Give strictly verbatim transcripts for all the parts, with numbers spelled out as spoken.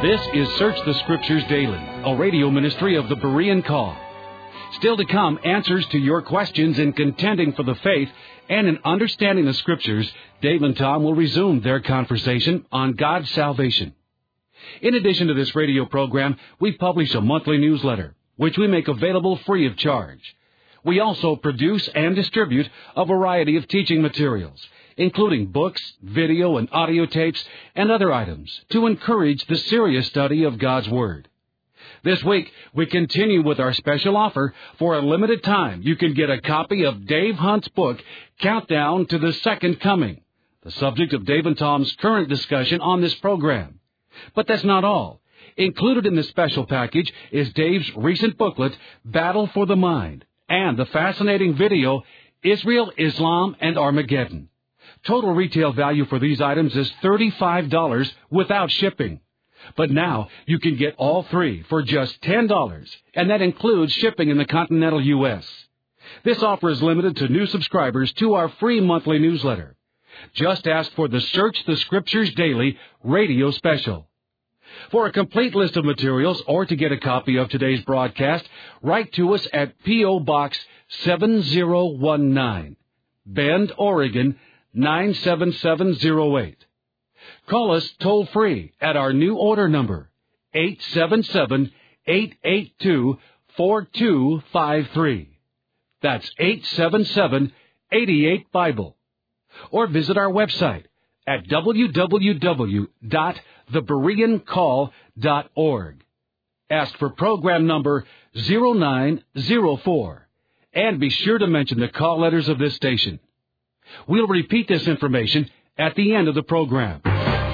This is Search the Scriptures Daily, a radio ministry of the Berean Call. Still to come, answers to your questions in contending for the faith and in understanding the Scriptures. Dave and Tom will resume their conversation on God's salvation. In addition to this radio program, we publish a monthly newsletter, which we make available free of charge. We also produce and distribute a variety of teaching materials, including books, video and audio tapes, and other items to encourage the serious study of God's Word. This week, we continue with our special offer. For a limited time, you can get a copy of Dave Hunt's book, Countdown to the Second Coming, the subject of Dave and Tom's current discussion on this program. But that's not all. Included in this special package is Dave's recent booklet, Battle for the Mind, and the fascinating video, Israel, Islam, and Armageddon. Total retail value for these items is thirty-five dollars without shipping. But now you can get all three for just ten dollars, and that includes shipping in the continental U S This offer is limited to new subscribers to our free monthly newsletter. Just ask for the Search the Scriptures Daily radio special. For a complete list of materials or to get a copy of today's broadcast, write to us at P O. Box seven zero one nine, Bend, Oregon, nine seven seven zero eight. Call us toll-free at our new order number, eight seven seven, eight eight two, four two five three. That's eight seven seven, eight eight, Bible. Or visit our website at w w w dot the berean call dot org. Ask for program number zero nine zero four, and be sure to mention the call letters of this station. We'll repeat this information at the end of the program.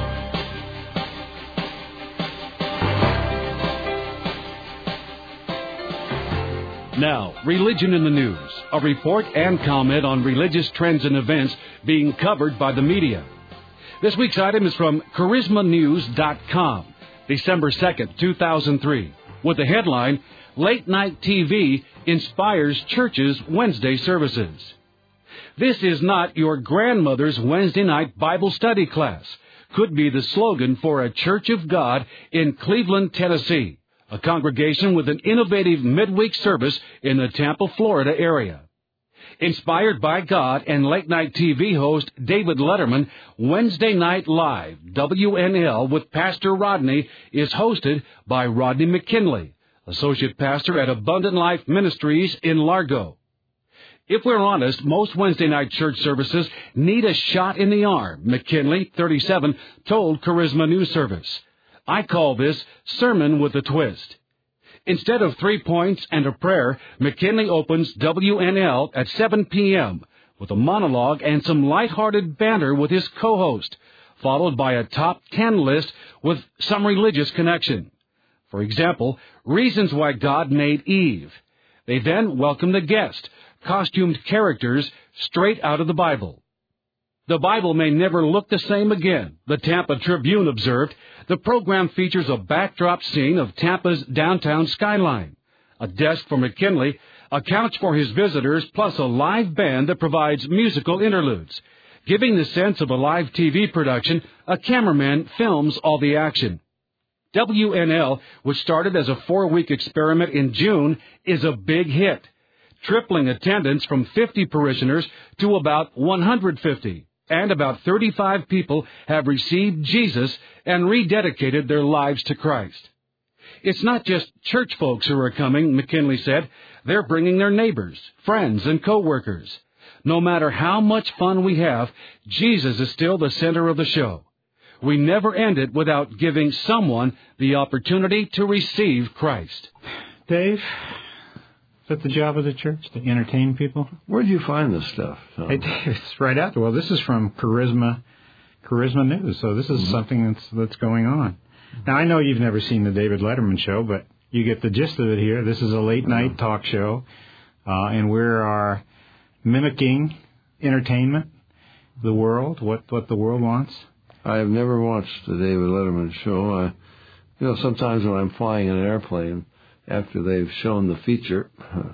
Now, Religion in the News, a report and comment on religious trends and events being covered by the media. This week's item is from charisma news dot com, December second, two thousand three, with the headline, Late Night T V Inspires Churches' Wednesday Services. This is not your grandmother's Wednesday night Bible study class, could be the slogan for a Church of God in Cleveland, Tennessee, a congregation with an innovative midweek service in the Tampa, Florida area. Inspired by God and late-night T V host David Letterman, Wednesday Night Live, W N L with Pastor Rodney, is hosted by Rodney McKinley, Associate Pastor at Abundant Life Ministries in Largo. If we're honest, most Wednesday night church services need a shot in the arm, McKinley, thirty-seven, told Charisma News Service. I call this sermon with a twist. Instead of three points and a prayer, McKinley opens W N L at seven p.m. with a monologue and some lighthearted banter with his co-host, followed by a top ten list with some religious connection. For example, reasons why God made Eve. They then welcome the guest, costumed characters straight out of the Bible. The Bible may never look the same again, the Tampa Tribune observed. The program features a backdrop scene of Tampa's downtown skyline, a desk for McKinley, a couch for his visitors, plus a live band that provides musical interludes. Giving the sense of a live T V production, a cameraman films all the action. W N L, which started as a four-week experiment in June, is a big hit, tripling attendance from fifty parishioners to about one hundred fifty. And about thirty-five people have received Jesus and rededicated their lives to Christ. It's not just church folks who are coming, McKinley said. They're bringing their neighbors, friends, and co-workers. No matter how much fun we have, Jesus is still the center of the show. We never end it without giving someone the opportunity to receive Christ. Dave? Is that the job of the church, to entertain people? Where do you find this stuff? Hey, Dave, it's right out there. Well, this is from Charisma Charisma News, so this is mm-hmm. something that's that's going on. Now, I know you've never seen the David Letterman show, but you get the gist of it here. This is a late-night mm-hmm. talk show, uh, and we are mimicking entertainment, the world, what, what the world wants. I have never watched the David Letterman show. I, you know, sometimes when I'm flying in an airplane, after they've shown the feature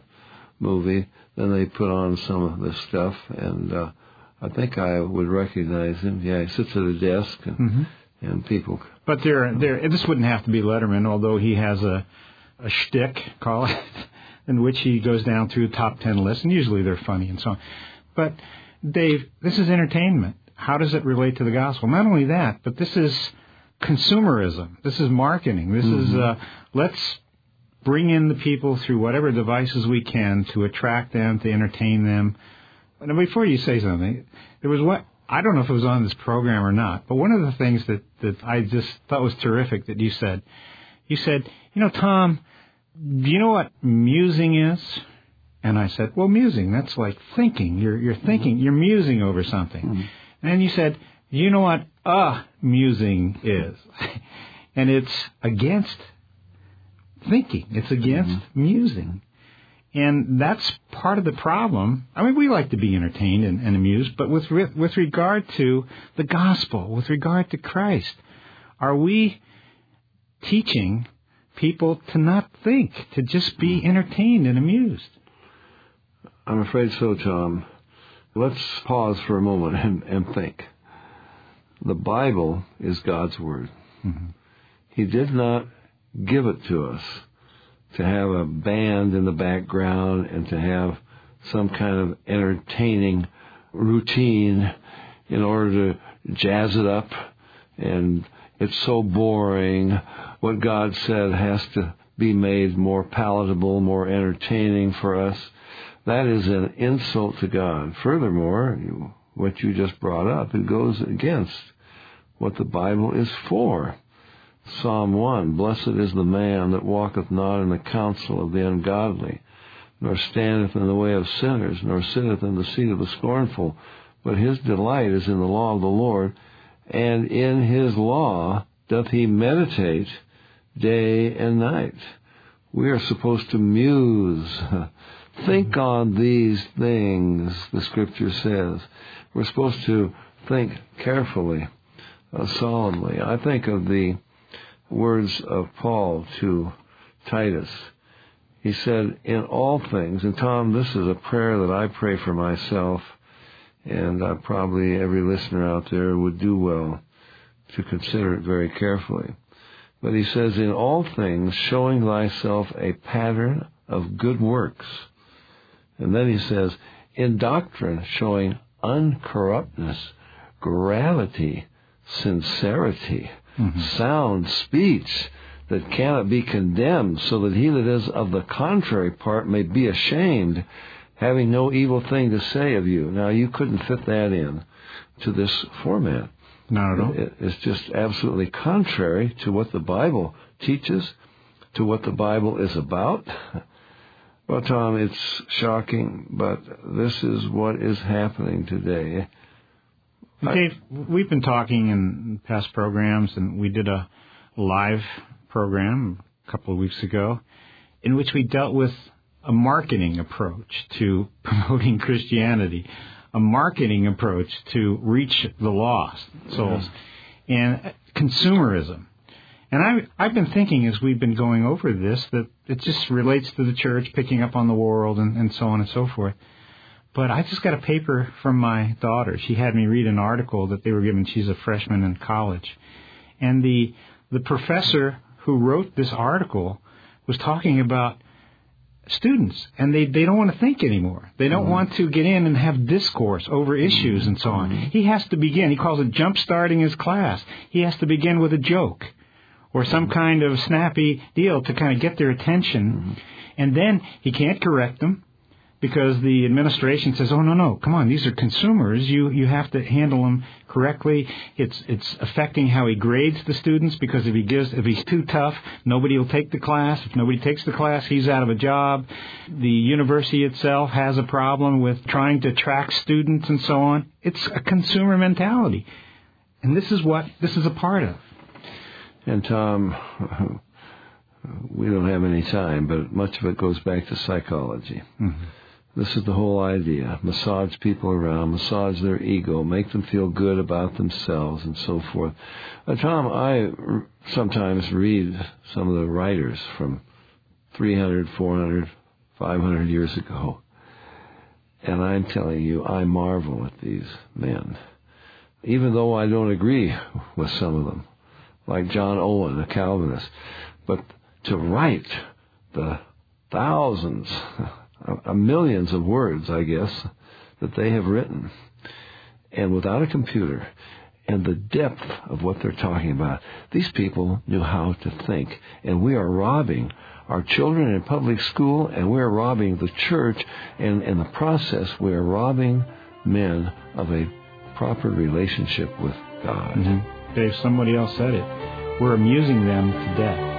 movie, then they put on some of this stuff, and uh, I think I would recognize him. Yeah, he sits at a desk and, mm-hmm. and people. But there, there. This wouldn't have to be Letterman, although he has a a shtick, call it, in which he goes down through top ten lists, and usually they're funny and so on. But Dave, this is entertainment. How does it relate to the gospel? Not only that, but this is consumerism. This is marketing. This mm-hmm. is uh, let's bring in the people through whatever devices we can to attract them, to entertain them. And before you say something, there was what I don't know if it was on this program or not, but one of the things that, that I just thought was terrific that you said, you said, you know, Tom, do you know what musing is? And I said, well, musing, that's like thinking. You're you're thinking, you're musing over something. Mm-hmm. And then you said, you know what uh musing is? And it's against thinking. It's against mm-hmm. musing. And that's part of the problem. I mean, we like to be entertained and, and amused, but with with regard to the gospel, with regard to Christ, are we teaching people to not think, to just be entertained and amused? I'm afraid so, Tom. Let's pause for a moment and, and think. The Bible is God's Word. Mm-hmm. He did not give it to us to have a band in the background and to have some kind of entertaining routine in order to jazz it up. And it's so boring. What God said has to be made more palatable, more entertaining for us. That is an insult to God. Furthermore, you, what you just brought up, it goes against what the Bible is for. Psalm one, blessed is the man that walketh not in the counsel of the ungodly, nor standeth in the way of sinners, nor sitteth in the seat of the scornful, but his delight is in the law of the Lord, and in his law doth he meditate day and night. We are supposed to muse, think on these things, the Scripture says. We're supposed to think carefully, uh, solemnly. I think of the words of Paul to Titus. He said, in all things, and Tom, this is a prayer that I pray for myself, and uh, probably every listener out there would do well to consider it very carefully. But he says, in all things, showing thyself a pattern of good works. And then he says, in doctrine, showing uncorruptness, gravity, sincerity, mm-hmm. sound speech that cannot be condemned, so that he that is of the contrary part may be ashamed, having no evil thing to say of you. Now, you couldn't fit that in to this format. Not at all. It, it's just absolutely contrary to what the Bible teaches, to what the Bible is about. Well, Tom, it's shocking, but this is what is happening today. Dave, we've been talking in past programs, and we did a live program a couple of weeks ago in which we dealt with a marketing approach to promoting Christianity, a marketing approach to reach the lost souls, yeah. and consumerism. And I, I've been thinking as we've been going over this that it just relates to the church picking up on the world and, and so on and so forth. But I just got a paper from my daughter. She had me read an article that they were given. She's a freshman in college. And the the professor who wrote this article was talking about students, and they, they don't want to think anymore. They don't mm-hmm. want to get in and have discourse over issues and so on. Mm-hmm. He has to begin. He calls it jump-starting his class. He has to begin with a joke or some kind of snappy deal to kind of get their attention. Mm-hmm. And then he can't correct them, because the administration says, oh, no, no, come on, these are consumers. You you have to handle them correctly. It's it's affecting how he grades the students, because if he gives if he's too tough, nobody will take the class. If nobody takes the class, he's out of a job. The university itself has a problem with trying to attract students and so on. It's a consumer mentality. And this is what this is a part of. And, Tom, we don't have any time, but much of it goes back to psychology. Mm-hmm. This is the whole idea. Massage people around, massage their ego, make them feel good about themselves and so forth. Uh, Tom, I r- sometimes read some of the writers from three hundred, four hundred, five hundred years ago. And I'm telling you, I marvel at these men. Even though I don't agree with some of them, like John Owen, a Calvinist. But to write the thousands, uh, millions of words, I guess, that they have written, and without a computer, and the depth of what they're talking about, these people knew how to think. And we are robbing our children in public school, and we are robbing the church, and in the process, we are robbing men of a proper relationship with God. Mm-hmm. Dave, somebody else said it. We're amusing them to death.